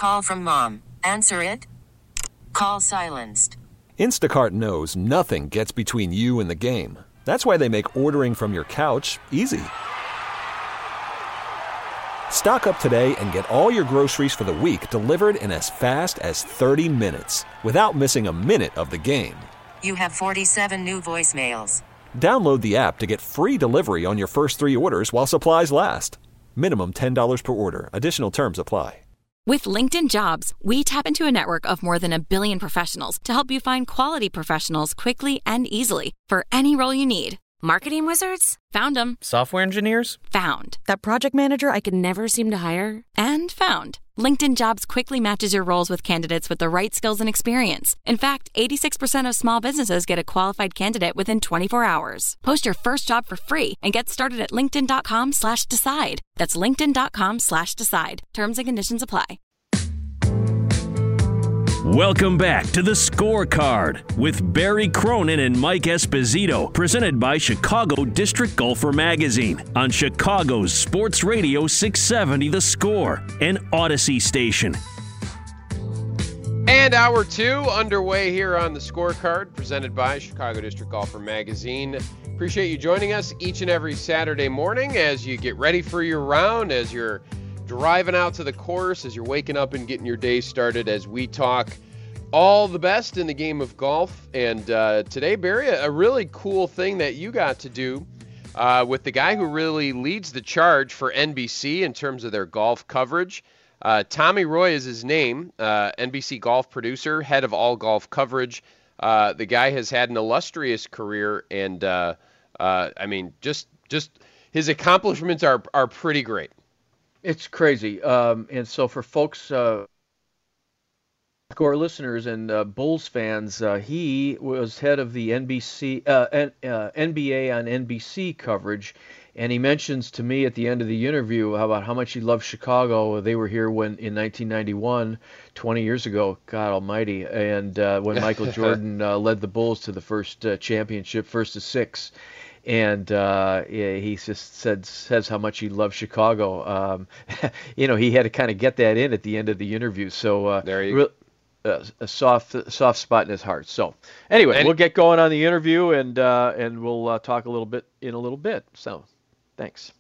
Call from mom. Answer it. Call silenced. Instacart knows nothing gets between you and the game. That's why they make ordering from your couch easy. Stock up today and get all your groceries for the week delivered in as fast as 30 minutes without missing a minute of the game. You have 47 new voicemails. Download the app to get free delivery on your first 3 orders while supplies last. Minimum $10 per order. Additional terms apply. With LinkedIn Jobs, we tap into a network of more than 1 billion professionals to help you find quality professionals quickly and easily for any role you need. Marketing wizards? Found them. Software engineers? Found. That project manager I could never seem to hire? And found. LinkedIn Jobs quickly matches your roles with candidates with the right skills and experience. In fact, 86% of small businesses get a qualified candidate within 24 hours. Post your first job for free and get started at linkedin.com/decide. That's linkedin.com/decide. Terms and conditions apply. Welcome back to The Scorecard with Barry Cronin and Mike Esposito, presented by Chicago District Golfer Magazine on Chicago's Sports Radio 670 The Score, an Odyssey station. And hour 2 underway here on The Scorecard, presented by Chicago District Golfer Magazine. Appreciate you joining us each and every Saturday morning as you get ready for your round, as you're driving out to the course, as you're waking up and getting your day started, as we talk all the best in the game of golf. And today, Barry, a really cool thing that you got to do with the guy who really leads the charge for NBC in terms of their golf coverage. Tommy Roy is his name, NBC golf producer, head of all golf coverage. The guy has had an illustrious career, and I mean, just his accomplishments are pretty great. It's crazy. And so for folks, Score listeners and Bulls fans, he was head of the NBA on NBC coverage. And he mentions to me at the end of the interview about how much he loves Chicago. They were here in 1991, 20 years ago, God almighty, and when Michael Jordan led the Bulls to the first championship, first of 6. And he just says how much he loves Chicago. He had to kind of get that in at the end of the interview. So there you go. A soft spot in his heart. So anyway, we'll get going on the interview, and we'll talk a little bit. So thanks.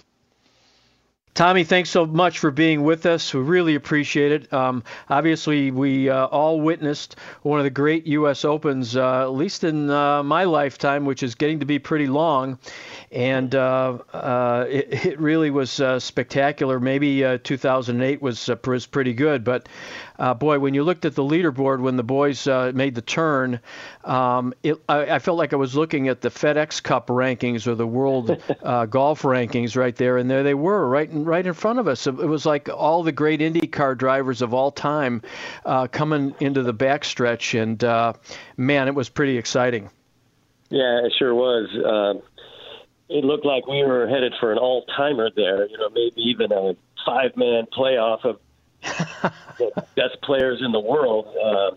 Tommy, thanks so much for being with us. We really appreciate it. Obviously, we all witnessed one of the great U.S. Opens, at least in my lifetime, which is getting to be pretty long. And it really was spectacular. Maybe 2008 was pretty good. But, boy, when you looked at the leaderboard when the boys made the turn, I felt like I was looking at the FedEx Cup rankings or the World Golf rankings right there. And there they were, right in front of us. It was like all the great IndyCar drivers of all time coming into the backstretch. And, man, it was pretty exciting. Yeah, it sure was. It looked like we were headed for an all-timer there, maybe even a 5-man playoff of the best players in the world.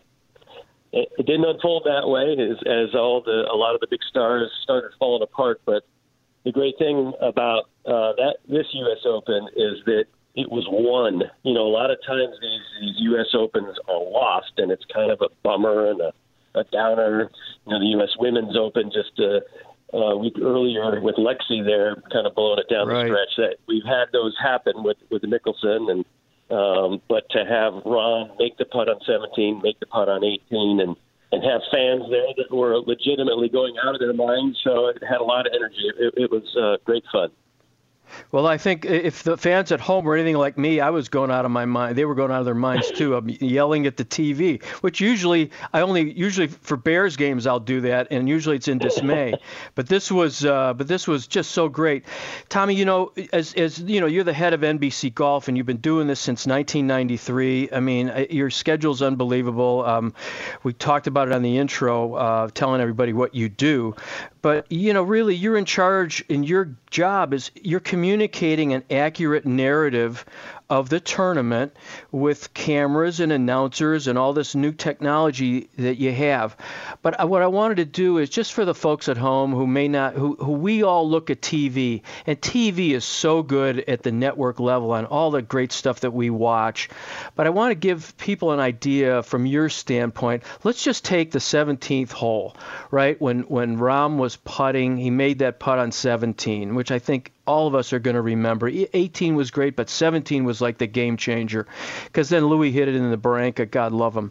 It didn't unfold that way as a lot of the big stars started falling apart. But the great thing about this U.S. Open is that it was won. A lot of times these U.S. Opens are lost, and it's kind of a bummer and a downer. The U.S. Women's Open just a week earlier with Lexi there, kind of blowing it down the stretch. That we've had those happen with Mickelson, and but to have Ron make the putt on 17, make the putt on 18, and have fans there that were legitimately going out of their minds, so it had a lot of energy. It was great fun. Well, I think if the fans at home were anything like me, I was going out of my mind. They were going out of their minds too. I'm yelling at the TV, which usually for Bears games I'll do that, and usually it's in dismay. But this was just so great. Tommy, as you're the head of NBC Golf, and you've been doing this since 1993. I mean, your schedule's unbelievable. We talked about it on the intro, telling everybody what you do. But, really, you're in charge, and your job is you're communicating an accurate narrative of the tournament with cameras and announcers and all this new technology that you have. But what I wanted to do is just for the folks at home who may not, who we all look at TV, and TV is so good at the network level on all the great stuff that we watch. But I want to give people an idea from your standpoint. Let's just take the 17th hole, right? When Rahm was putting, he made that putt on 17, which I think all of us are going to remember. 18 was great, but 17 was like the game changer, because then Louis hit it in the Barranca. God love him.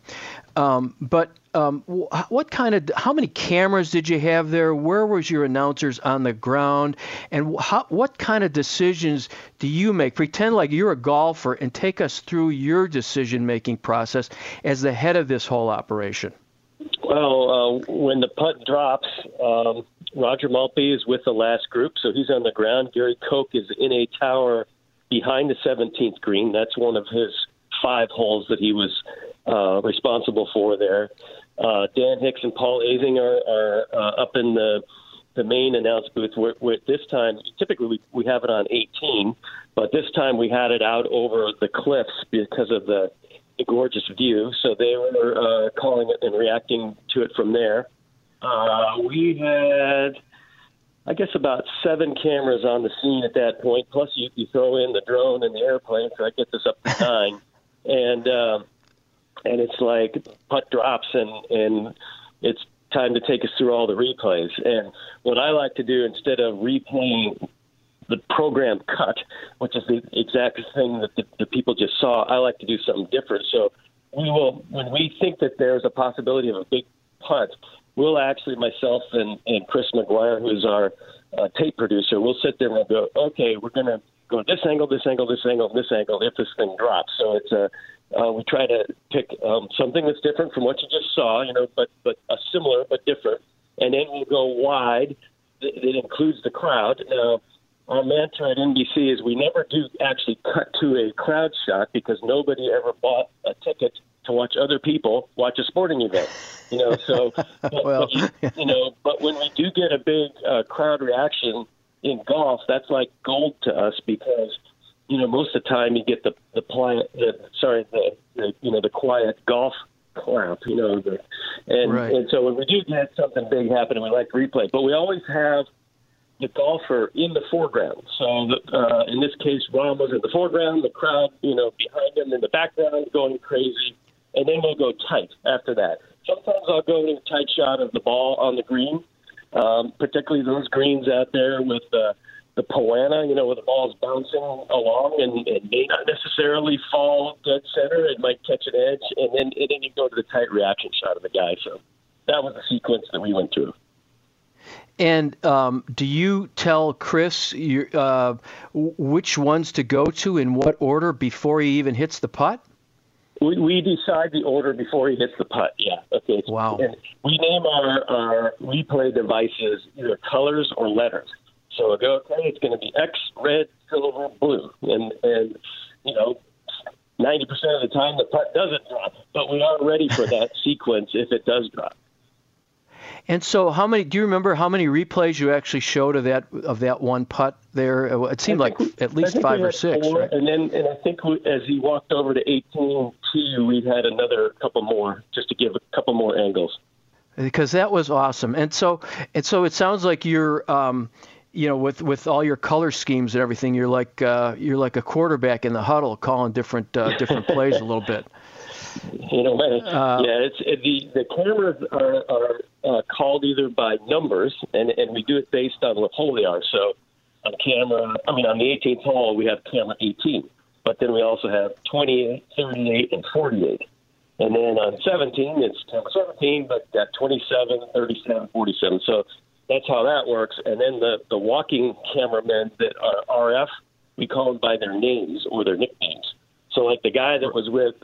How many cameras did you have there? Where was your announcers on the ground? And what kind of decisions do you make? Pretend like you're a golfer and take us through your decision-making process as the head of this whole operation. Well, when the putt drops, Roger Maltby is with the last group, so he's on the ground. Gary Koch is in a tower behind the 17th green. That's one of his 5 holes that he was responsible for there. Dan Hicks and Paul Asing are up in the main announce booth. With this time, typically we have it on 18, but this time we had it out over the cliffs because of the gorgeous view. So they were calling it and reacting to it from there. We had, I guess, about 7 cameras on the scene at that point. Plus, you throw in the drone and the airplane, so that gets us up to 9. And it's like putt drops, and it's time to take us through all the replays. And what I like to do, instead of replaying the program cut, which is the exact thing that the people just saw, I like to do something different. So we will, when we think that there's a possibility of a big putt, we'll actually, myself and Chris McGuire, who's our tape producer, we'll sit there and we'll go, okay, we're going to go this angle, this angle, this angle, this angle, if this thing drops. So it's we try to pick something that's different from what you just saw, but a similar but different. And then we'll go wide. It includes the crowd. Now, our mantra at NBC is we never do actually cut to a crowd shot, because nobody ever bought a ticket to watch other people watch a sporting event. So but when we do get a big crowd reaction in golf, that's like gold to us, because most of the time you get the quiet golf clap, and so when we do get something big happening, we like to replay, but we always have the golfer in the foreground. So in this case, Rahm was in the foreground, the crowd, behind him in the background going crazy, and then we'll go tight after that. Sometimes I'll go in a tight shot of the ball on the green, particularly those greens out there with the Poana, where the ball's bouncing along and it may not necessarily fall dead center. It might catch an edge, and then you go to the tight reaction shot of the guy. So that was the sequence that we went through. And do you tell Chris which ones to go to in what order before he even hits the putt? We decide the order before he hits the putt, yeah. Okay. Wow. And we name our replay devices either colors or letters. So we go, okay, it's going to be X, red, silver, blue. And 90% of the time the putt doesn't drop, but we are ready for that sequence if it does drop. And so do you remember how many replays you actually showed of that one putt there? It seemed like at least 5 or 6, 4, right? And I think as he walked over to 18 too, we had another couple more just to give a couple more angles. Because that was awesome. And so it sounds like you're with all your color schemes and everything, you're like a quarterback in the huddle calling different plays a little bit. The cameras are called either by numbers, and we do it based on what hole they are. So on the 18th hole, we have camera 18, but then we also have 28, 38, and 48. And then on 17, it's camera 17, but got 27, 37, 47. So that's how that works. And then the walking cameramen that are RF, we call them by their names or their nicknames. So like the guy that was with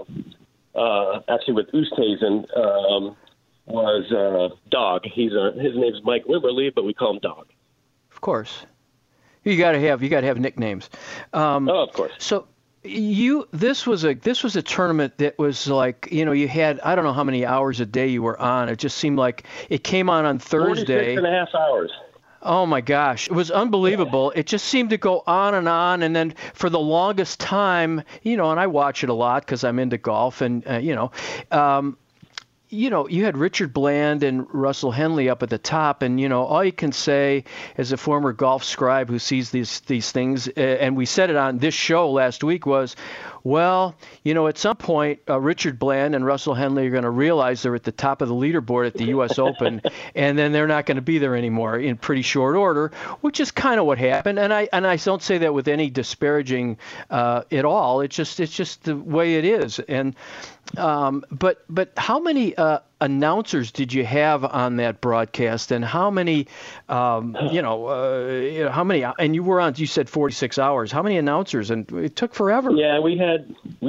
Oosthuizen was Dog. His name's Mike Wimberly, but we call him Dog. Of course, you got to have nicknames. Of course. So this was a tournament that was like, you had, I don't know how many hours a day you were on. It just seemed like it came on Thursday. 46 and a half hours. Oh my gosh, it was unbelievable. It just seemed to go on, and then for the longest time, and I watch it a lot because I'm into golf, and you had Richard Bland and Russell Henley up at the top, and all you can say as a former golf scribe who sees these things, and we said it on this show last week, was, well, at some point, Richard Bland and Russell Henley are going to realize they're at the top of the leaderboard at the U.S. Open, and then they're not going to be there anymore in pretty short order, which is kind of what happened. And I don't say that with any disparaging at all. It's just the way it is. And but how many announcers did you have on that broadcast, and how many, how many? And you said 46 hours. How many announcers? And it took forever. Yeah, we had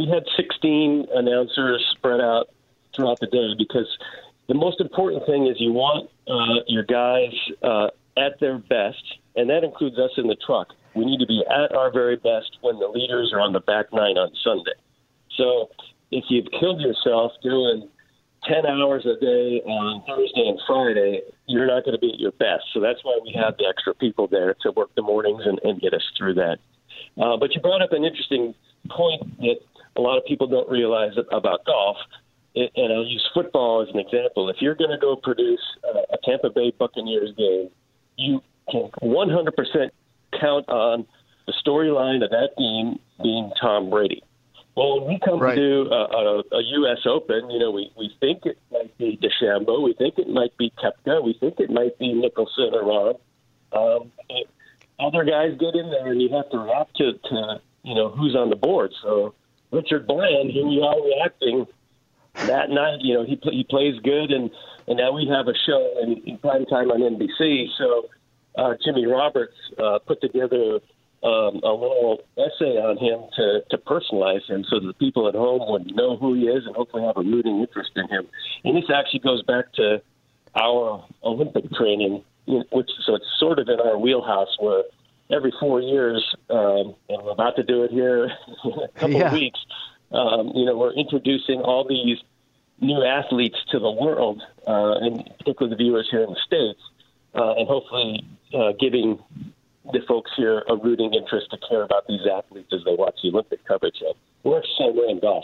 16 announcers spread out throughout the day, because the most important thing is you want your guys at their best, and that includes us in the truck. We need to be at our very best when the leaders are on the back nine on Sunday. So if you've killed yourself doing 10 hours a day on Thursday and Friday, you're not going to be at your best. So that's why we have the extra people there to work the mornings and get us through that. But you brought up an interesting point that a lot of people don't realize about golf, and I'll use football as an example. If you're going to go produce a Tampa Bay Buccaneers game, you can 100% count on the storyline of that game being Tom Brady. Well, when we come to do a U.S. Open, we think it might be DeChambeau, we think it might be Koepka, we think it might be Nicholson or Rahm. Other guys get in there, and you have to react to who's on the board. So Richard Bland, here we are reacting that night. He plays good, and now we have a show in prime time on NBC. So Jimmy Roberts put together a little essay on him to personalize him so that the people at home would know who he is and hopefully have a rooting interest in him. And this actually goes back to our Olympic training, so it's sort of in our wheelhouse, where every 4 years, and we're about to do it here in a couple of weeks, we're introducing all these new athletes to the world, and particularly the viewers here in the States, and hopefully giving the folks here a rooting interest to care about these athletes as they watch the Olympic coverage. We're the same way in golf.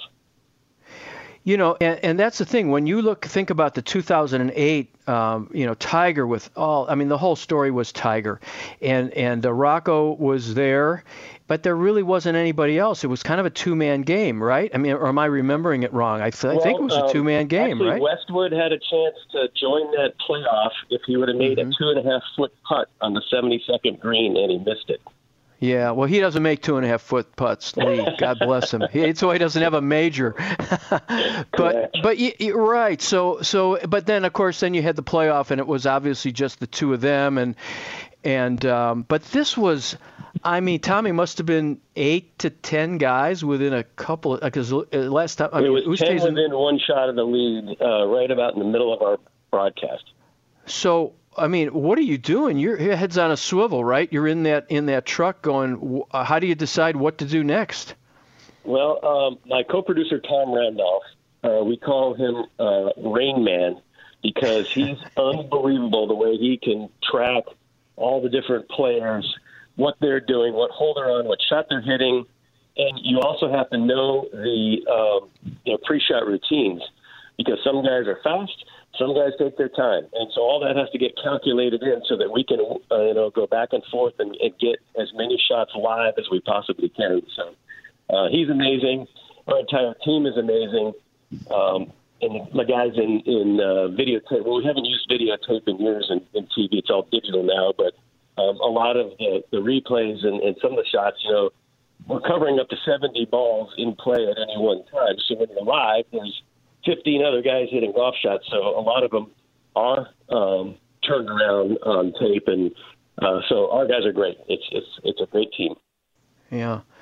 And that's the thing. When you think about the 2008, Tiger with the whole story was Tiger, and Rocco was there, but there really wasn't anybody else. It was kind of a two-man game, right? I mean, or am I remembering it wrong? I think it was a two-man game, actually, right? Westwood had a chance to join that playoff if he would have made a 2.5-foot putt on the 72nd green, and he missed it. Yeah, well, he doesn't make 2.5-foot putts, Lee. God bless him. That's why he doesn't have a major. but you're right. So, but then of course, then you had the playoff, and it was obviously just the two of them, but this was, Tommy, must have been 8 to 10 guys within a couple. Because last time, it was 10 within one shot of the lead, right about in the middle of our broadcast. So, what are you doing? Your head's on a swivel, right? You're in that truck going, how do you decide what to do next? Well, my co-producer, Tom Randolph, we call him Rain Man, because he's unbelievable the way he can track all the different players, what they're doing, what hole they're on, what shot they're hitting. And you also have to know the pre-shot routines, because some guys are fast, some guys take their time. And so all that has to get calculated in so that we can go back and forth and get as many shots live as we possibly can. So he's amazing. Our entire team is amazing. And the guys in videotape, well, we haven't used videotape in years in TV. It's all digital now. But a lot of the replays and some of the shots, we're covering up to 70 balls in play at any one time. So when you're live, there's 15 other guys hitting golf shots. So a lot of them are turned around on tape. And so our guys are great. It's a great team. Yeah.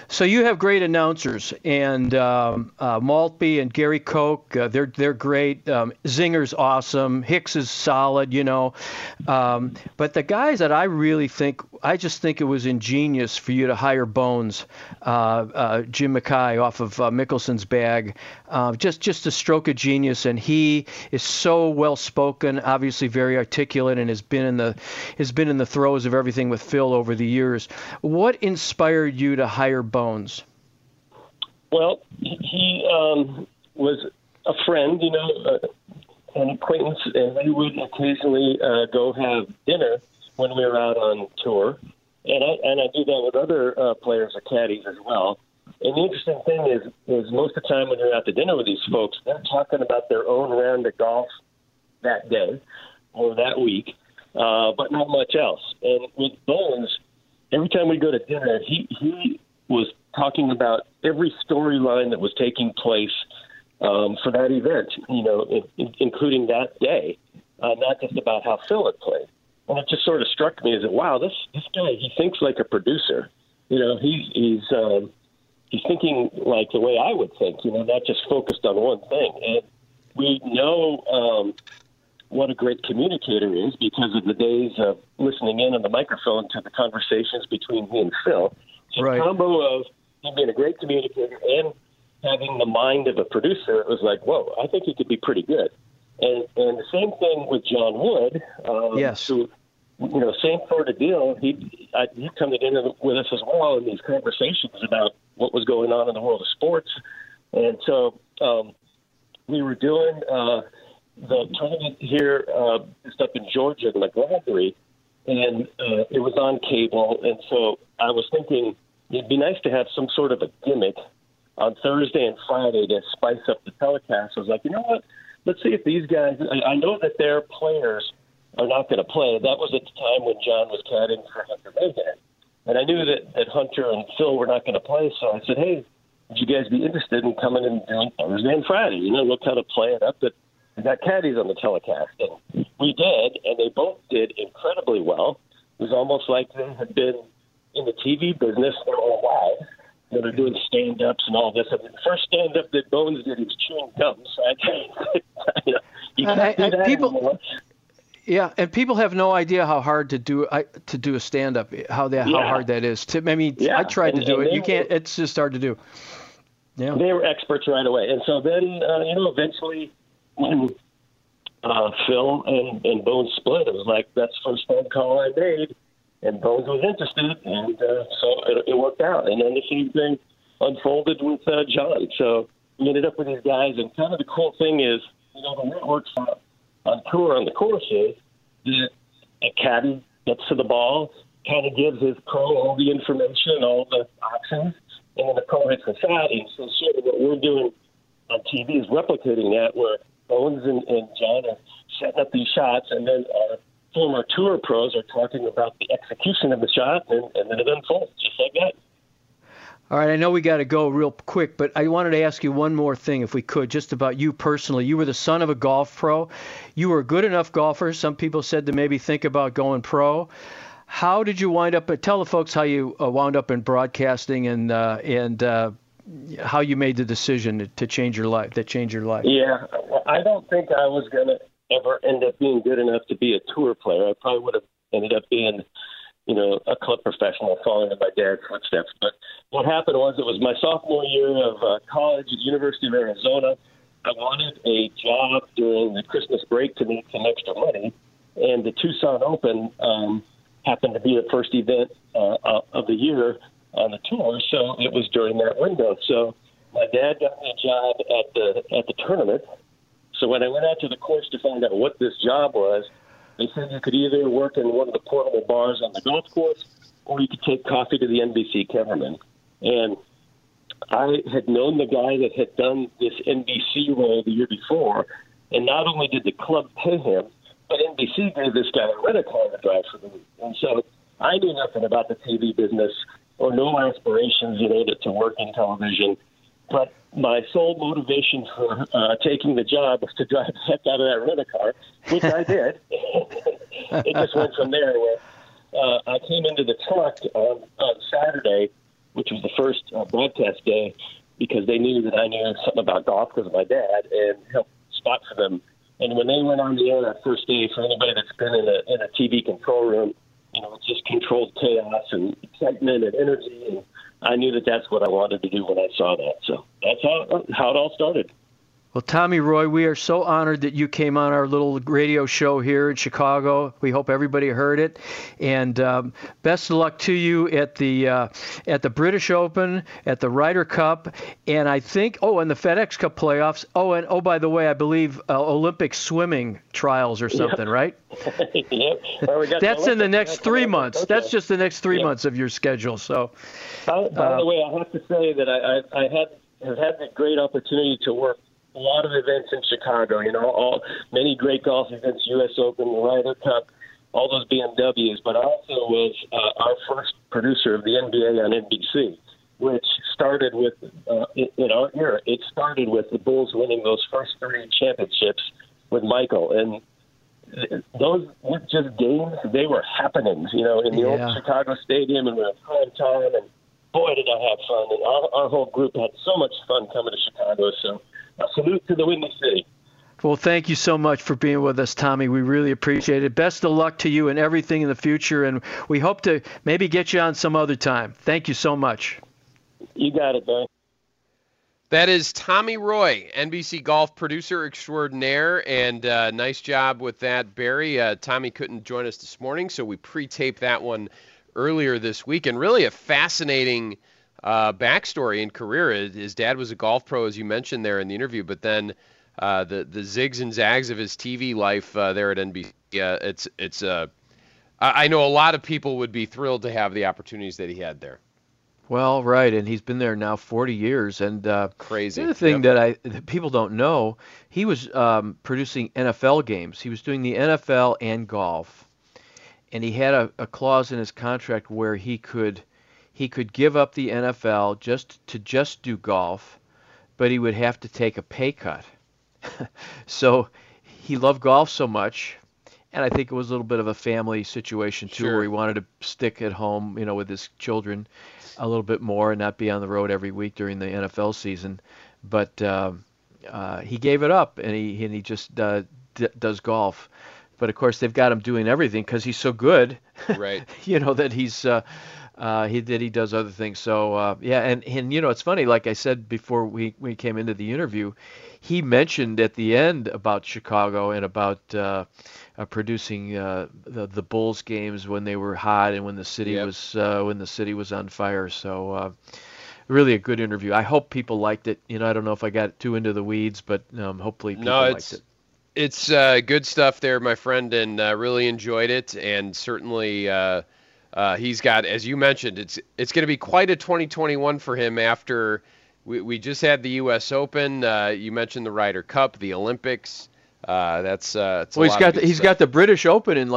So you have great announcers, and Maltby and Gary Koch, they're great. Zinger's awesome. Hicks is solid, But the guys that I just think it was ingenious for you to hire Bones, Jim Mackay off of Mickelson's bag. Just a stroke of genius, and he is so well spoken, obviously very articulate, and has been in the throes of everything with Phil over the years. What inspired you to hire Bones? Well, he was a friend, an acquaintance, and we would occasionally go have dinner when we were out on tour. And I do that with other players or caddies as well. And the interesting thing is most of the time when you're out to dinner with these folks, they're talking about their own round of golf that day or that week, but not much else. And with Bones, every time we go to dinner, he was talking about every storyline that was taking place for that event, including that day, not just about how Phil had played. And it just sort of struck me as, wow, this guy, he thinks like a producer. He's thinking like the way I would think, not just focused on one thing. And we know what a great communicator is because of the days of listening in on the microphone to the conversations between he and Phil. So right. The combo of him being a great communicator and having the mind of a producer, it was like, whoa, I think he could be pretty good. And the same thing with John Wood. Yes. Who, same sort of deal. He'd come to dinner with us as well in these conversations about what was going on in the world of sports. And so we were doing the tournament here just up in Georgia, in McGladrey, and it was on cable. And so I was thinking it'd be nice to have some sort of a gimmick on Thursday and Friday to spice up the telecast. I was like, you know what? Let's see if these guys – I know that their players are not going to play. That was at the time when John was caddying for Hunter Mahan. And I knew that Hunter and Phil were not going to play, so I said, hey, would you guys be interested in coming in on Thursday and Friday? We'll kind of play it up that we got caddies on the telecast. And we did, and they both did incredibly well. It was almost like they had been in the TV business their whole lives. They're doing stand-ups and all this. I mean, the first stand-up that Bones did, he was chewing gum. So you can't do that anymore. Yeah, and people have no idea how hard to do a stand-up, how hard that is. I tried to do it. You can't. It's just hard to do. Yeah. They were experts right away. And so then, eventually when Phil and Bones split, it was like, that's the first phone call I made. And Bones was interested, and so it worked out. And then the same thing unfolded with John. So we ended up with these guys. And kind of the cool thing is, the way it works on tour on the course is that a caddy gets to the ball, kind of gives his pro all the information, all the options, and then the pro hits the shot. And so sort of what we're doing on TV is replicating that, where Bones and John are setting up these shots, and then our former tour pros are talking about the execution of the shot, and then it unfolds just like that. All right, I know we got to go real quick, but I wanted to ask you one more thing, if we could, just about you personally. You were the son of a golf pro. You were a good enough golfer. Some people said to maybe think about going pro. How did you wind up? Tell the folks how you wound up in broadcasting and how you made the decision to change your life. Yeah, well, I don't think I was going to ever end up being good enough to be a tour player. I probably would have ended up being, a club professional, following in my dad's footsteps. But what happened was, it was my sophomore year of college at the University of Arizona. I wanted a job during the Christmas break to make some extra money, and the Tucson Open happened to be the first event of the year on the tour, so it was during that window. So my dad got me a job at the tournament. So when I went out to the course to find out what this job was, they said you could either work in one of the portable bars on the golf course, or you could take coffee to the NBC cameraman. And I had known the guy that had done this NBC role the year before, and not only did the club pay him, but NBC gave this guy a rent-a-car to drive for the week. And so I knew nothing about the TV business, or no aspirations, to work in television. But my sole motivation for taking the job was to drive the heck out of that rent-a-car, which I did. It just went from there. Where I came into the truck on Saturday, which was the first broadcast day, because they knew that I knew something about golf because of my dad, and helped spot for them. And when they went on the air that first day, for anybody that's been in a TV control room, it's just controlled chaos and excitement and energy. And I knew that that's what I wanted to do when I saw that. So that's how it all started. Well, Tommy Roy, we are so honored that you came on our little radio show here in Chicago. We hope everybody heard it, and best of luck to you at the British Open, at the Ryder Cup, and I think and the FedEx Cup playoffs. And by the way, I believe Olympic swimming trials or something, right? Yep. Well, that's in the next 3 months. Okay. That's just the next 3 months of your schedule. So, by the way, I have to say that I have had the great opportunity to work a lot of events in Chicago, many great golf events, U.S. Open, the Ryder Cup, all those BMWs. But I also was our first producer of the NBA on NBC, which started with, in our era, it started with the Bulls winning those first 3 championships with Michael. And those weren't just games, they were happenings, in the old Chicago Stadium, and we were prime time, and boy, did I have fun. And our whole group had so much fun coming to Chicago, so a salute to the Windy City. Well, thank you so much for being with us, Tommy. We really appreciate it. Best of luck to you and everything in the future, and we hope to maybe get you on some other time. Thank you so much. You got it, Barry. That is Tommy Roy, NBC golf producer extraordinaire, and nice job with that, Barry. Tommy couldn't join us this morning, so we pre-taped that one earlier this week, and really a fascinating backstory and career. His dad was a golf pro, as you mentioned there in the interview, but then the zigs and zags of his TV life there at NBC. I know a lot of people would be thrilled to have the opportunities that he had there. Well, right, and he's been there now 40 years, and crazy. The other thing that people don't know, he was producing NFL games. He was doing the NFL and golf, and he had a clause in his contract where he could give up the NFL just to do golf, but he would have to take a pay cut. So he loved golf so much, and I think it was a little bit of a family situation too, where he wanted to stick at home, with his children a little bit more and not be on the road every week during the NFL season. But he gave it up, and he just does golf. But of course, they've got him doing everything because he's so good, right? That he's. He does other things. So, and it's funny, like I said before we came into the interview, he mentioned at the end about Chicago and about producing the Bulls games when they were hot and when the city was on fire. So, really a good interview. I hope people liked it. I don't know if I got too into the weeds, but hopefully people liked it. It's good stuff there, my friend, and really enjoyed it, and certainly he's got, as you mentioned, it's going to be quite a 2021 for him after we just had the U.S. Open. You mentioned the Ryder Cup, the Olympics. He's got the British Open in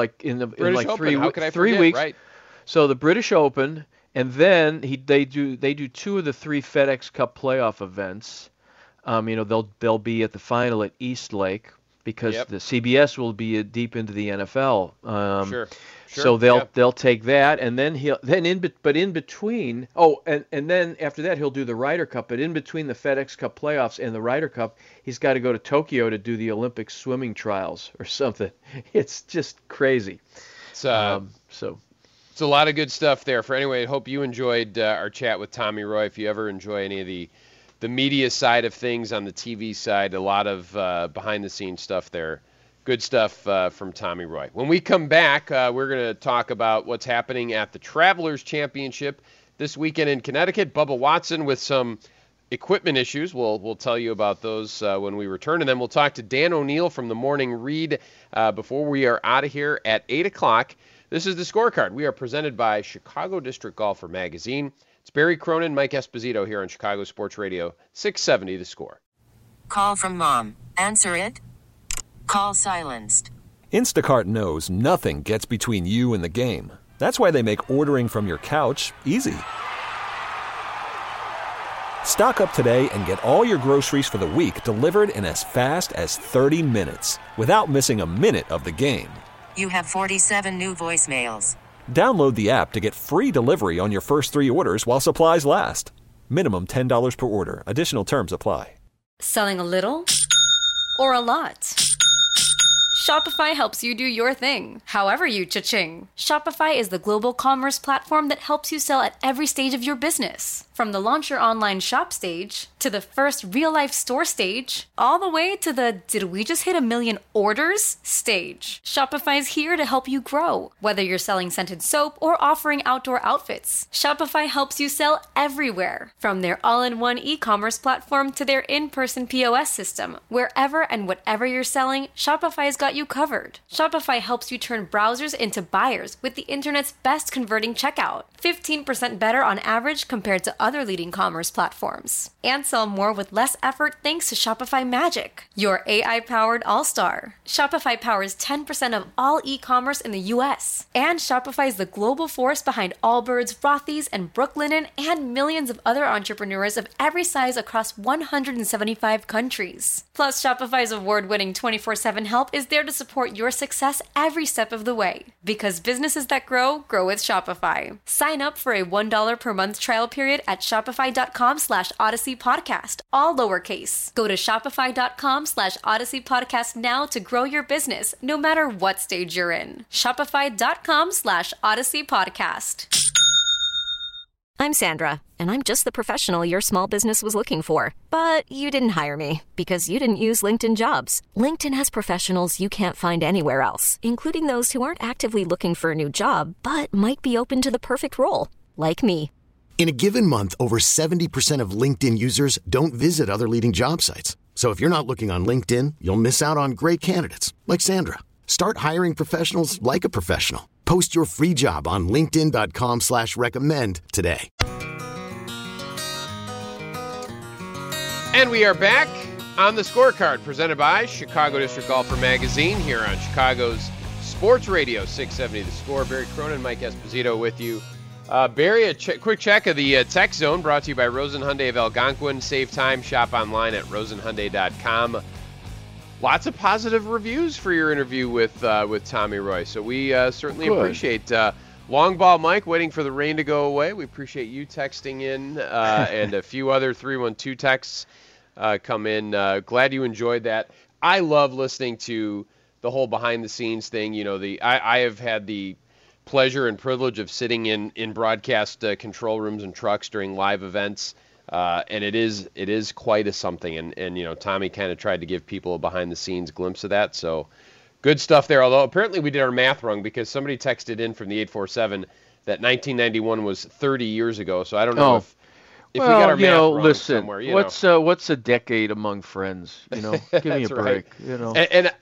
3 weeks. Right. So the British Open, and then they do 2 of the 3 FedEx Cup playoff events. They'll be at the final at East Lake because the CBS will be deep into the NFL. Sure. So they'll take that, and then in between. And then after that he'll do the Ryder Cup. But in between the FedEx Cup playoffs and the Ryder Cup, he's got to go to Tokyo to do the Olympic swimming trials or something. It's just crazy. It's a lot of good stuff there. I hope you enjoyed our chat with Tommy Roy. If you ever enjoy any of the media side of things on the TV side, a lot of behind the scenes stuff there. Good stuff from Tommy Roy. When we come back, we're going to talk about what's happening at the Travelers Championship this weekend in Connecticut. Bubba Watson with some equipment issues. We'll tell you about those when we return. And then we'll talk to Dan O'Neill from the Morning Read before we are out of here at 8 o'clock. This is The Scorecard. We are presented by Chicago District Golfer Magazine. It's Barry Cronin, Mike Esposito here on Chicago Sports Radio 670 The Score. Call from mom. Answer it. Call silenced. Instacart knows nothing gets between you and the game. That's why they make ordering from your couch easy. Stock up today and get all your groceries for the week delivered in as fast as 30 minutes without missing a minute of the game. You have 47 new voicemails. Download the app to get free delivery on your first 3 orders while supplies last. Minimum $10 per order. Additional terms apply. Selling a little or a lot? Shopify helps you do your thing, however you cha-ching. Shopify is the global commerce platform that helps you sell at every stage of your business. From the launch your online shop stage, to the first real-life store stage, all the way to the did we just hit 1 million orders stage. Shopify's here to help you grow. Whether you're selling scented soap or offering outdoor outfits, Shopify helps you sell everywhere. From their all-in-one e-commerce platform to their in-person POS system. Wherever and whatever you're selling, Shopify's got you covered. Shopify helps you turn browsers into buyers with the internet's best converting checkout. 15% better on average compared to other leading commerce platforms. And sell more with less effort thanks to Shopify Magic, your AI-powered all-star. Shopify powers 10% of all e-commerce in the U.S. And Shopify is the global force behind Allbirds, Rothy's, and Brooklinen, and millions of other entrepreneurs of every size across 175 countries. Plus, Shopify's award-winning 24/7 help is there to support your success every step of the way. Because businesses that grow, grow with Shopify. Sign up for a $1 per month trial period at shopify.com/Odyssey Podcast, all lowercase. Go to shopify.com/Odyssey Podcast now to grow your business, no matter what stage you're in. Shopify.com/Odyssey Podcast. I'm Sandra, and I'm just the professional your small business was looking for. But you didn't hire me because you didn't use LinkedIn Jobs. LinkedIn has professionals you can't find anywhere else, including those who aren't actively looking for a new job, but might be open to the perfect role, like me. In a given month, over 70% of LinkedIn users don't visit other leading job sites. So if you're not looking on LinkedIn, you'll miss out on great candidates like Sandra. Start hiring professionals like a professional. Post your free job on linkedin.com/recommend today. And we are back on the Scorecard, presented by Chicago District Golfer Magazine here on Chicago's Sports Radio 670 The Score. Barry Cronin, Mike Esposito with you. Barry, a quick check of the Tech Zone brought to you by Rosen Hyundai of Algonquin. Save time, shop online at rosenhyundai.com. Lots of positive reviews for your interview with Tommy Roy, so we certainly appreciate. Long Ball Mike waiting for the rain to go away. We appreciate you texting in, and a few other 312 texts come in. Glad you enjoyed that. I love listening to the whole behind-the-scenes thing. You know, I have had the pleasure and privilege of sitting in broadcast control rooms and trucks during live events. And it is quite a something, and you know, Tommy kind of tried to give people a behind-the-scenes glimpse of that, so good stuff there. Although apparently we did our math wrong because somebody texted in from the 847 that 1991 was 30 years ago, so I don't know if we got our math wrong listen, somewhere. What's a decade among friends? You know, give me a break. Right. You know,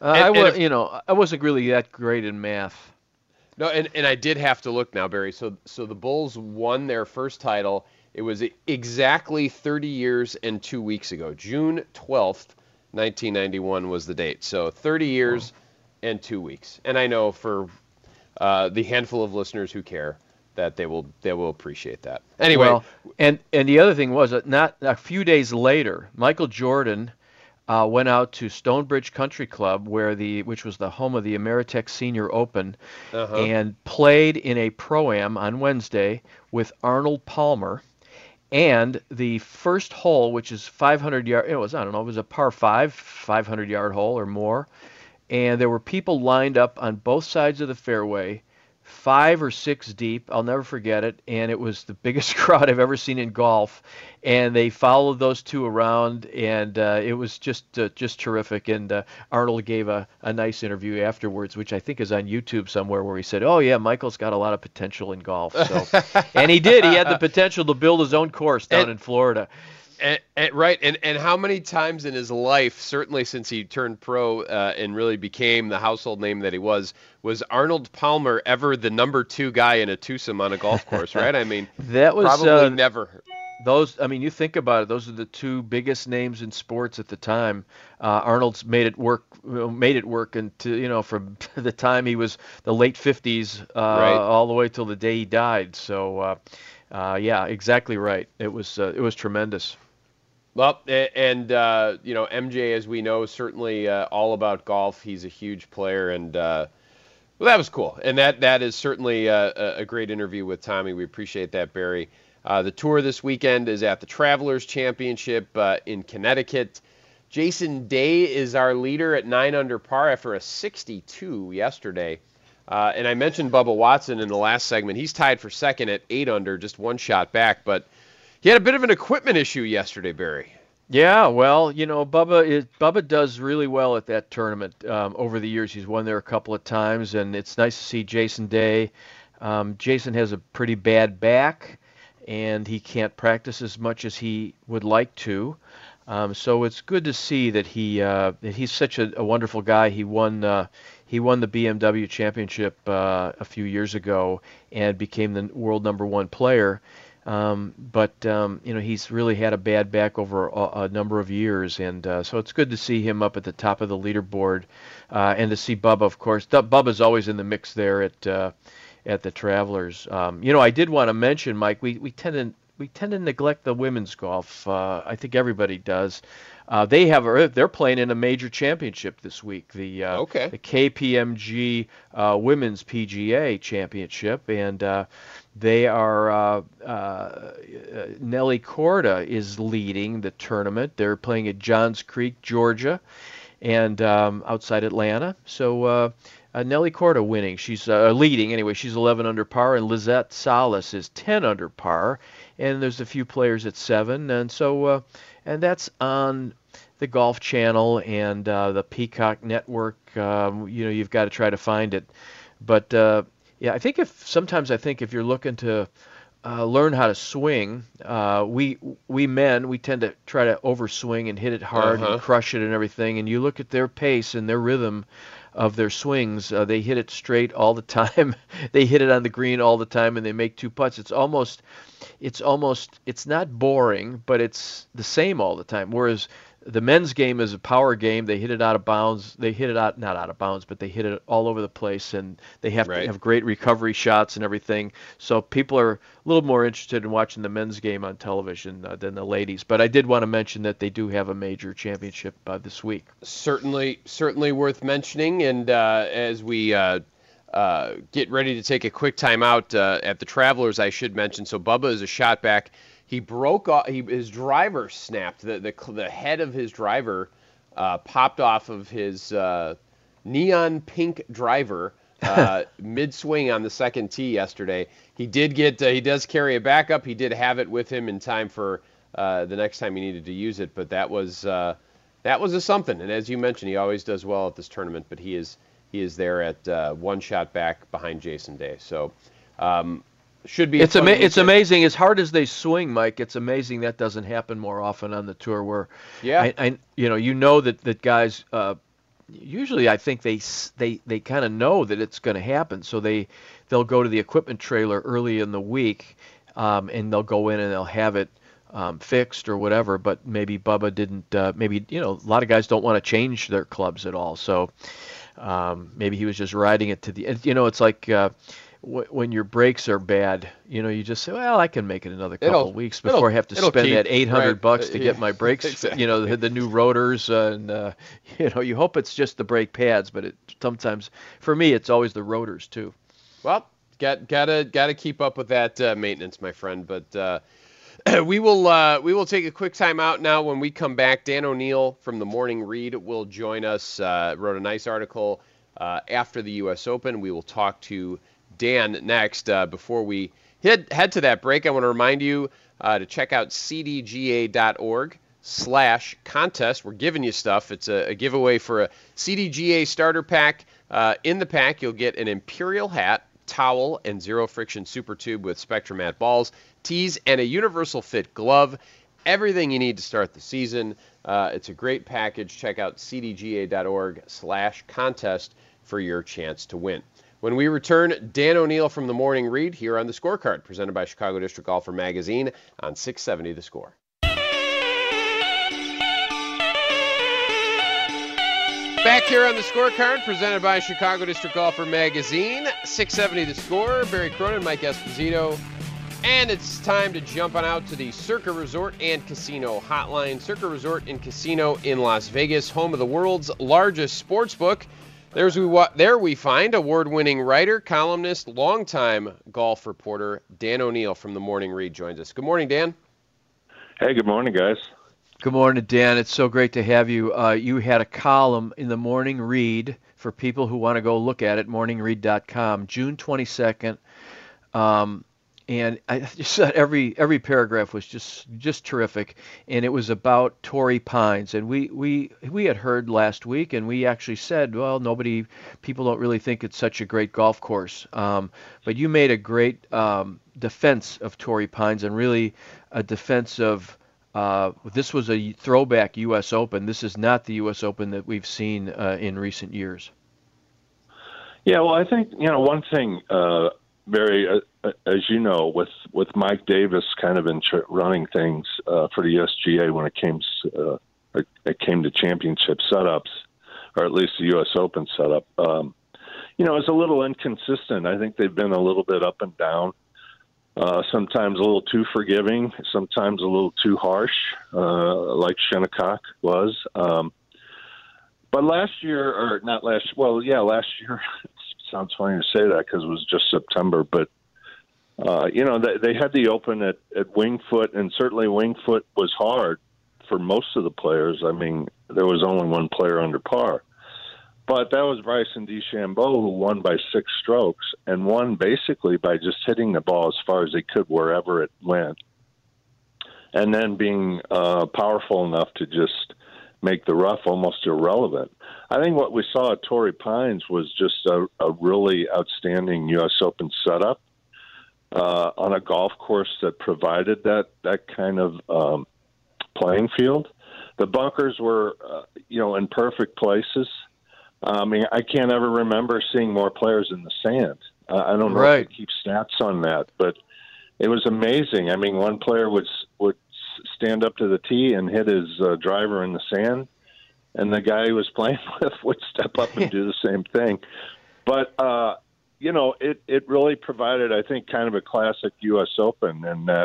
I wasn't really that great in math. No, and I did have to look now, Barry. So the Bulls won their first title. It was exactly 30 years and 2 weeks ago. June 12th, 1991 was the date. So 30 years and 2 weeks. And I know for the handful of listeners who care that they will appreciate that. Anyway. Well, and the other thing was that not a few days later, Michael Jordan went out to Stonebridge Country Club, which was the home of the Ameritech Senior Open, and played in a Pro-Am on Wednesday with Arnold Palmer. And the first hole, which is 500 yards, it was a par 5, 500-yard hole or more. And there were people lined up on both sides of the fairway, 5 or 6 deep. I'll never forget it. And it was the biggest crowd I've ever seen in golf. And they followed those two around, and it was just terrific. And Arnold gave a nice interview afterwards, which I think is on YouTube somewhere, where he said, "Oh yeah, Michael's got a lot of potential in golf." So, and he did. He had the potential to build his own course down in Florida. Right, and how many times in his life, certainly since he turned pro and really became the household name that he was Arnold Palmer ever the number 2 guy in a twosome on a golf course, right? I mean, that was probably never. You think about it, those are the 2 biggest names in sports at the time. Arnold's made it work into, from the time he was the late 50s all the way till the day he died. So, yeah, exactly right. It was tremendous. Well, and MJ, as we know, certainly all about golf. He's a huge player, and Well, that was cool, and that is certainly a great interview with Tommy. We appreciate that, Barry. The tour this weekend is at the Travelers Championship in Connecticut. Jason Day is our leader at 9 under par after a 62 yesterday. And I mentioned Bubba Watson in the last segment. He's tied for second at 8 under, just one shot back, but he had a bit of an equipment issue yesterday, Barry. Yeah, well, Bubba does really well at that tournament. Over the years, he's won there a couple of times, and it's nice to see Jason Day. Jason has a pretty bad back, and he can't practice as much as he would like to. So it's good to see that he's such a wonderful guy. He won the BMW Championship a few years ago and became the world #1 player. But he's really had a bad back over a number of years, and so it's good to see him up at the top of the leaderboard, and to see Bubba, of course. Bubba's always in the mix there at the Travelers. I did want to mention, Mike, we tend to neglect the women's golf. I think everybody does. They're playing in a major championship this week, the KPMG Women's PGA Championship, and they are Nelly Korda is leading the tournament. They're playing at Johns Creek, Georgia, and outside Atlanta. So Nelly Korda winning. She's leading anyway. She's 11 under par, and Lizette Salas is 10 under par. And there's a few players at 7, and so and that's on the Golf Channel and the Peacock Network. You've got to try to find it, but I think if you're looking to learn how to swing, we men, we tend to try to overswing and hit it hard and crush it and everything. And you look at their pace and their rhythm of their swings, they hit it straight all the time. They hit it on the green all the time, and they make 2 putts. It's not boring, but it's the same all the time. Whereas the men's game is a power game. They hit it out of bounds. They hit it not out of bounds, but they hit it all over the place, and they have to have great recovery shots and everything. So people are a little more interested in watching the men's game on television than the ladies. But I did want to mention that they do have a major championship this week. Certainly worth mentioning. And as we get ready to take a quick time out at the Travelers, I should mention, so Bubba is a shot back. He broke off. His driver snapped. The head of his driver popped off of his neon pink driver mid-swing on the second tee yesterday. He does carry a backup. He did have it with him in time for the next time he needed to use it. But that was a something. And as you mentioned, he always does well at this tournament. But he is there at 1 shot back behind Jason Day. So. Should be. It's amazing. As hard as they swing, Mike, it's amazing that doesn't happen more often on the tour. Where, that guys usually, I think they kind of know that it's going to happen, so they'll go to the equipment trailer early in the week, and they'll go in and they'll have it fixed or whatever. But maybe Bubba didn't. A lot of guys don't want to change their clubs at all, so maybe he was just riding it to the. It's like. When your brakes are bad, you just say, well, I can make it another couple of weeks before I have to spend that $800 to get my brakes, exactly. The new rotors, and you hope it's just the brake pads, but sometimes, for me, it's always the rotors too. Well, gotta keep up with that maintenance, my friend. But we will take a quick time out now. When we come back, Dan O'Neill from the Morning Read will join us. Wrote a nice article after the U.S. Open. We will talk to Dan next. Before we head to that break, I want to remind you to check out cdga.org/contest. We're giving you stuff. It's a giveaway for a CDGA starter pack. In the pack, you'll get an Imperial hat, towel, and Zero Friction Super Tube with Spectromat balls, tees, and a universal fit glove. Everything you need to start the season. It's a great package. Check out cdga.org/contest for your chance to win. When we return, Dan O'Neill from the Morning Read here on The Scorecard, presented by Chicago District Golfer Magazine on 670 The Score. Back here on The Scorecard, presented by Chicago District Golfer Magazine, 670 The Score. Barry Cronin, Mike Esposito. And it's time to jump on out to the Circa Resort and Casino hotline. Circa Resort and Casino in Las Vegas, home of the world's largest sports book. There we find award-winning writer, columnist, longtime golf reporter Dan O'Neill from the Morning Read joins us. Good morning, Dan. Hey, good morning, guys. Good morning, Dan. It's so great to have you. You had a column in the Morning Read for people who want to go look at it, morningread.com, June 22nd. And I just said every paragraph was just terrific, and it was about Torrey Pines. And we had heard last week, and we actually said, well, people don't really think it's such a great golf course. But you made a great defense of Torrey Pines, and really a defense of this was a throwback U.S. Open. This is not the U.S. Open that we've seen in recent years. Yeah, well, I think one thing. Barry, as you know, with Mike Davis kind of running things for the USGA when it came to championship setups, or at least the U.S. Open setup, it's a little inconsistent. I think they've been a little bit up and down, sometimes a little too forgiving, sometimes a little too harsh, like Shinnecock was. But last year, last year. Sounds funny to say that because it was just September, but they had the Open at Winged Foot, and certainly Winged Foot was hard for most of the players. I mean, there was only one player under par, but that was Bryson DeChambeau, who won by 6 strokes and won basically by just hitting the ball as far as he could wherever it went, and then being powerful enough to just make the rough almost irrelevant. I think what we saw at Torrey Pines was just a really outstanding U.S. Open setup on a golf course that provided that kind of playing field. The bunkers were, in perfect places. I mean, I can't ever remember seeing more players in the sand. I don't know if they keep stats on that, but it was amazing. I mean, one player would stand up to the tee and hit his driver in the sand, and the guy he was playing with would step up and do the same thing. But, it really provided, I think, kind of a classic U.S. Open, and that,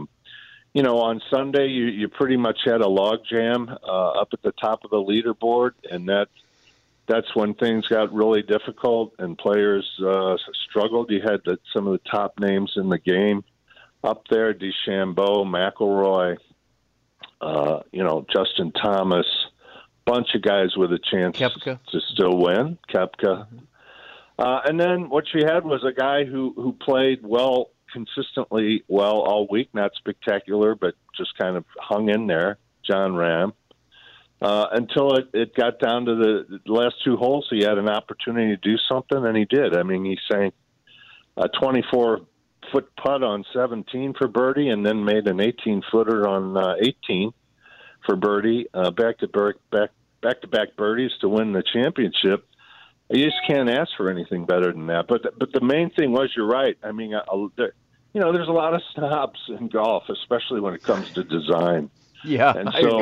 on Sunday you pretty much had a log jam up at the top of the leaderboard, and that's when things got really difficult and players struggled. You had some of the top names in the game up there, DeChambeau, McIlroy, Justin Thomas, bunch of guys with a chance Koepka to still win, Koepka. And then what you had was a guy who played consistently well all week, not spectacular, but just kind of hung in there, Jon Rahm, until it got down to the last 2 holes. He had an opportunity to do something, and he did. I mean, he sank a 24-foot putt on 17 for birdie, and then made an 18-footer on 18 for birdie, back-to-back birdies to win the championship. You just can't ask for anything better than that. But the main thing was, you're right. I mean, there's a lot of snobs in golf, especially when it comes to design. Yeah,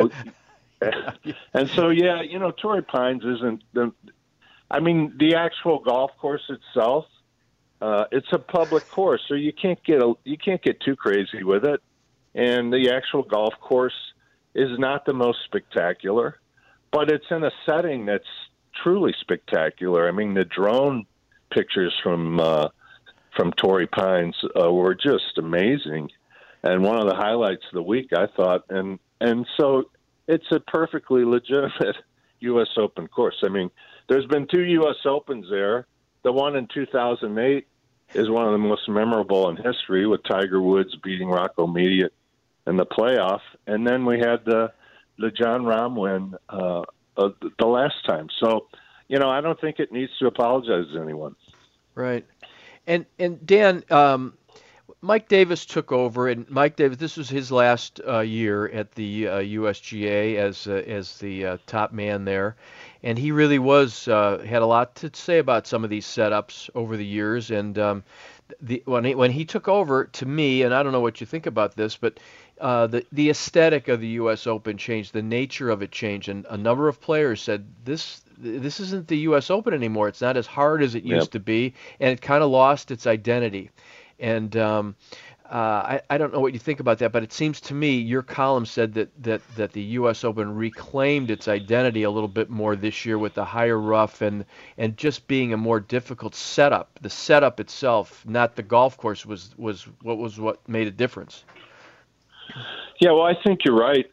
and so Torrey Pines isn't the actual golf course itself. It's a public course, so you can't get too crazy with it. And the actual golf course is not the most spectacular, but it's in a setting that's truly spectacular. I mean, the drone pictures from Torrey Pines were just amazing, and one of the highlights of the week, I thought. And so it's a perfectly legitimate U.S. Open course. I mean, there's been 2 U.S. Opens there. The one in 2008 is one of the most memorable in history, with Tiger Woods beating Rocco Mediate in the playoff. And then we had the Jon Rahm win the last time. So, I don't think it needs to apologize to anyone. Right. And Dan, Mike Davis took over, and Mike Davis, this was his last year at the USGA as the top man there, and he really had a lot to say about some of these setups over the years. And when he took over, to me, and I don't know what you think about this, but the aesthetic of the U.S. Open changed, the nature of it changed, and a number of players said this isn't the U.S. Open anymore. It's not as hard as it used to be, and it kind of lost its identity. And I don't know what you think about that, but it seems to me your column said that the U.S. Open reclaimed its identity a little bit more this year with the higher rough and just being a more difficult setup. The setup itself, not the golf course, was what made a difference. Yeah, well, I think you're right.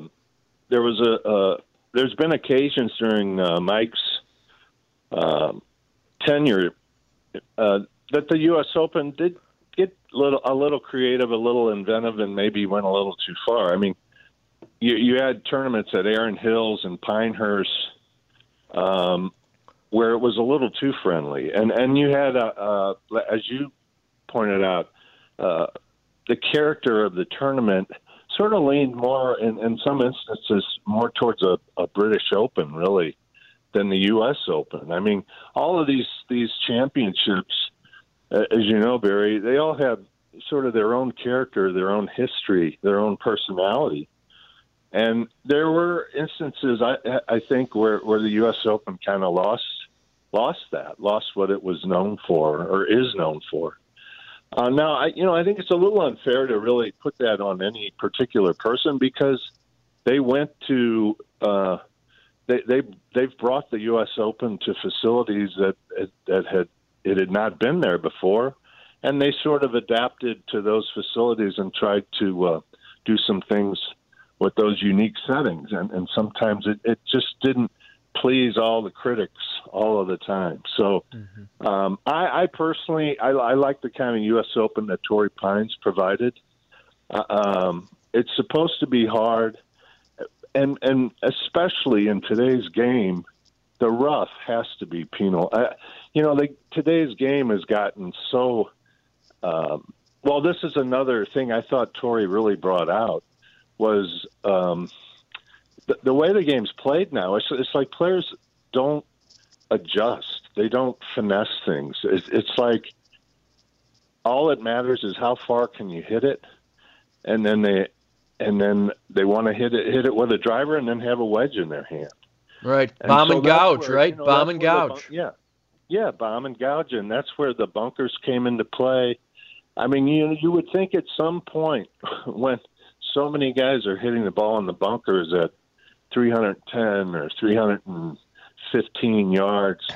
There's been occasions during Mike's tenure that the U.S. Open did get a little creative, a little inventive, and maybe went a little too far. I mean, you had tournaments at Erin Hills and Pinehurst where it was a little too friendly, and you had, as you pointed out, the character of the tournament sort of leaned more, in some instances, more towards a British Open, really, than the U.S. Open. I mean, all of these championships, as you know, Barry, they all have sort of their own character, their own history, their own personality. And there were instances, I think, where the U.S. Open kind of lost what it was known for or is known for. Now, I think it's a little unfair to really put that on any particular person because they went to they've brought the U.S. Open to facilities that had not been there before, and they sort of adapted to those facilities and tried to do some things with those unique settings, and sometimes it just didn't please all the critics all of the time. So I personally, I like the kind of U.S. Open that Torrey Pines provided. It's supposed to be hard, and especially in today's game, the rough has to be penal. Today's game has gotten so well, this is another thing I thought Torrey really brought out was the way the game's played now. It's like players don't adjust. They don't finesse things. It's like all that matters is how far can you hit it, and then they want to hit it with a driver and then have a wedge in their hand. Right, bomb and gouge, right? Bomb and gouge. Yeah, bomb and gouge, and that's where the bunkers came into play. I mean, you would think at some point when so many guys are hitting the ball in the bunkers at 310 or 315 yards,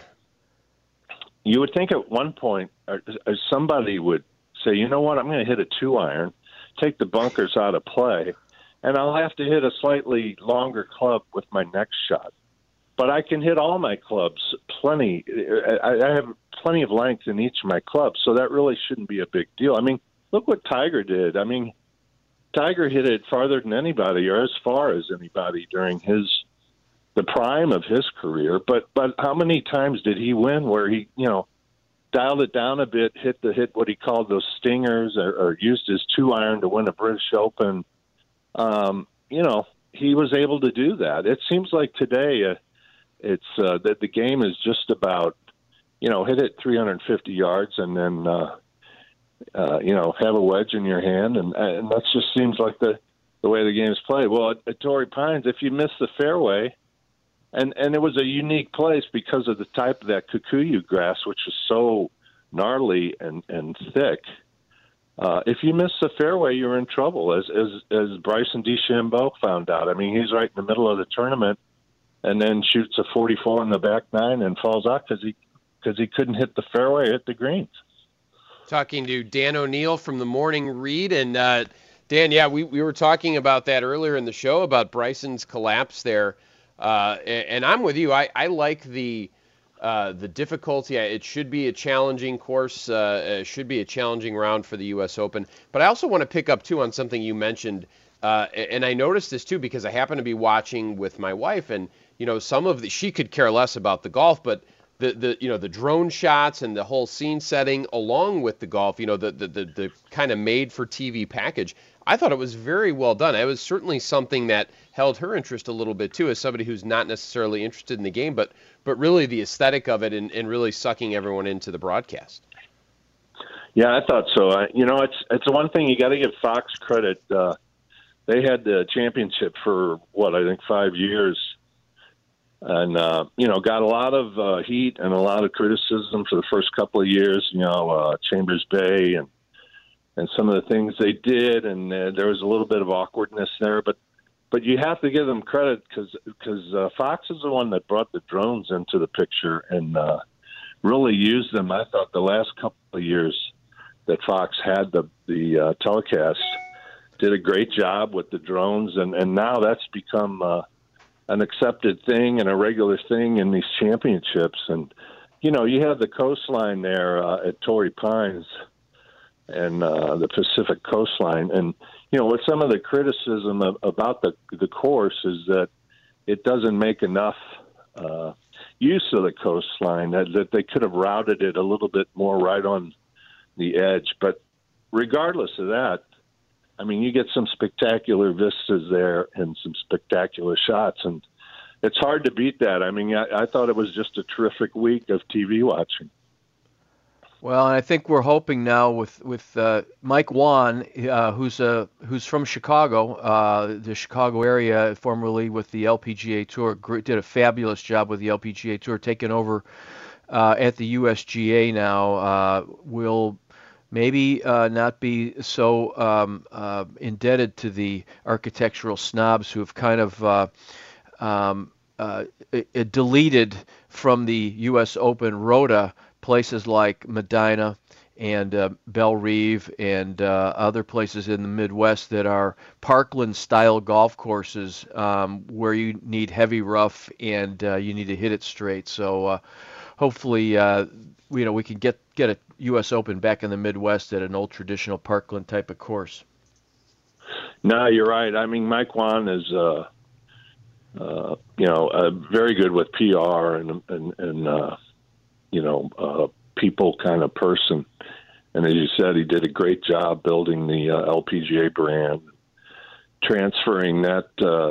you would think at one point somebody would say, you know what, I'm going to hit a 2-iron, take the bunkers out of play, and I'll have to hit a slightly longer club with my next shot. But I can hit all my clubs plenty. I have plenty of length in each of my clubs, so that really shouldn't be a big deal. I mean, look what Tiger did. I mean, Tiger hit it farther than anybody, or as far as anybody during the prime of his career. But how many times did he win where he, dialed it down a bit, hit what he called those stingers, or used his 2-iron to win a British Open? He was able to do that. It seems like today it's that the game is just about, hit it 350 yards and then, have a wedge in your hand. And that just seems like the way the game is played. Well, at Torrey Pines, if you miss the fairway, and it was a unique place because of the type of that kikuyu grass, which is so gnarly and thick. If you miss the fairway, you're in trouble, as Bryson DeChambeau found out. I mean, he's right in the middle of the tournament and then shoots a 44 in the back nine and falls out because he couldn't hit the fairway at the greens. Talking to Dan O'Neill from the Morning Read. And Dan, yeah, we were talking about that earlier in the show about Bryson's collapse there. And I'm with you. I like the difficulty. It should be a challenging course. It should be a challenging round for the U.S. Open. But I also want to pick up, too, on something you mentioned. And I noticed this, too, because I happen to be watching with my wife. And, she could care less about the golf, but the drone shots and the whole scene setting along with the golf, the kind of made for TV package, I thought it was very well done. It was certainly something that held her interest a little bit too, as somebody who's not necessarily interested in the game, but really the aesthetic of it and really sucking everyone into the broadcast. Yeah, I thought so. It's one thing you got to give Fox credit. They had the championship for I think 5 years. And, got a lot of heat and a lot of criticism for the first couple of years, Chambers Bay some of the things they did, and there was a little bit of awkwardness there, but you have to give them credit because Fox is the one that brought the drones into the picture and really used them. I thought the last couple of years that Fox had the telecast did a great job with the drones, and now that's become an accepted thing and a regular thing in these championships. And you have the coastline there at Torrey Pines and the Pacific coastline, and with some of the criticism about the course is that it doesn't make enough use of the coastline, that they could have routed it a little bit more right on the edge. But regardless of that, I mean, you get some spectacular vistas there and some spectacular shots, and it's hard to beat that. I mean, I thought it was just a terrific week of TV watching. Well, and I think we're hoping now with Mike Wan, who's from Chicago, the Chicago area, formerly with the LPGA Tour, did a fabulous job with the LPGA Tour, taking over at the USGA now. Will maybe not be so indebted to the architectural snobs who have kind of deleted from the U.S. Open Rota places like Medina and Belle Reve and other places in the Midwest that are Parkland-style golf courses where you need heavy rough and you need to hit it straight. So hopefully, we can get a U.S. Open back in the Midwest at an old traditional Parkland type of course. No, you're right. I mean, Mike Wan is, very good with PR and people kind of person. And as you said, he did a great job building the LPGA brand, transferring that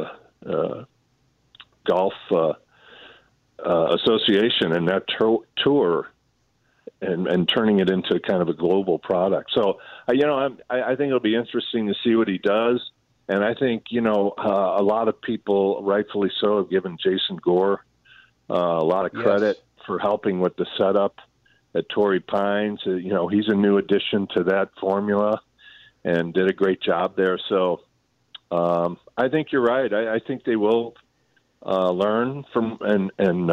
golf association and that tour and turning it into kind of a global product. So, I think it'll be interesting to see what he does. And I think, a lot of people, rightfully so, have given Jason Gore a lot of credit for helping with the setup at Torrey Pines. He's a new addition to that formula and did a great job there. So I think you're right. I think they will learn from and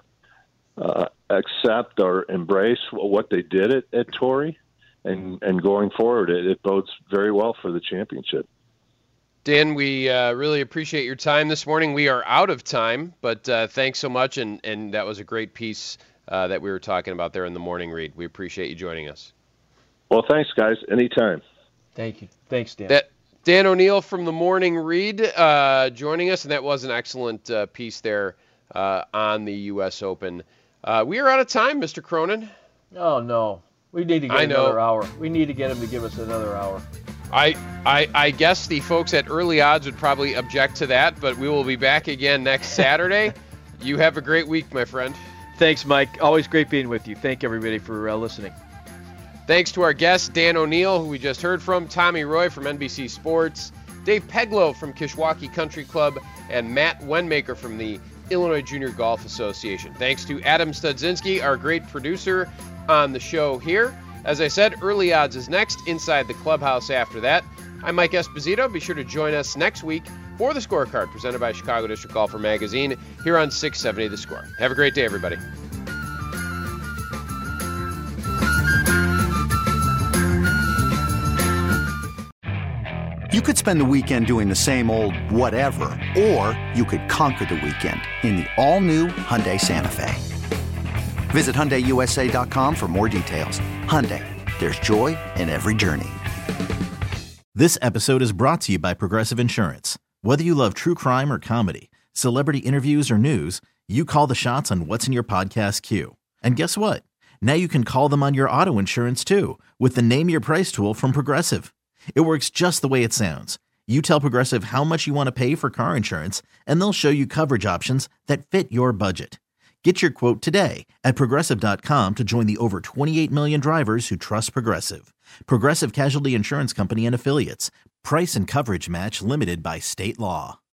accept or embrace what they did at Torrey, and going forward, it bodes very well for the championship. Dan, we really appreciate your time this morning. We are out of time, but thanks so much, and that was a great piece that we were talking about there in the morning read. We appreciate you joining us. Well, thanks, guys. Anytime. Thank you. Thanks, Dan. Dan O'Neill from the morning read joining us, and that was an excellent piece there on the U.S. Open. We are out of time, Mr. Cronin. Oh, no. We need to get another hour. We need to get him to give us another hour. I guess the folks at Early Odds would probably object to that, but we will be back again next Saturday. You have a great week, my friend. Thanks, Mike. Always great being with you. Thank everybody for listening. Thanks to our guests, Dan O'Neill, who we just heard from, Tommy Roy from NBC Sports, Dave Peglow from Kishwaukee Country Club, and Matt Wenmaker from the Illinois Junior Golf Association. Thanks to Adam Studzinski, our great producer on the show here. As I said, Early Odds is next, Inside the Clubhouse after that. I'm Mike Esposito. Be sure to join us next week for the Scorecard, presented by Chicago District Golfer Magazine, here on 670 The Score. Have a great day, everybody. You could spend the weekend doing the same old whatever, or you could conquer the weekend in the all-new Hyundai Santa Fe. Visit HyundaiUSA.com for more details. Hyundai, there's joy in every journey. This episode is brought to you by Progressive Insurance. Whether you love true crime or comedy, celebrity interviews or news, you call the shots on what's in your podcast queue. And guess what? Now you can call them on your auto insurance too, with the Name Your Price tool from Progressive. It works just the way it sounds. You tell Progressive how much you want to pay for car insurance, and they'll show you coverage options that fit your budget. Get your quote today at Progressive.com to join the over 28 million drivers who trust Progressive. Progressive Casualty Insurance Company and Affiliates. Price and coverage match limited by state law.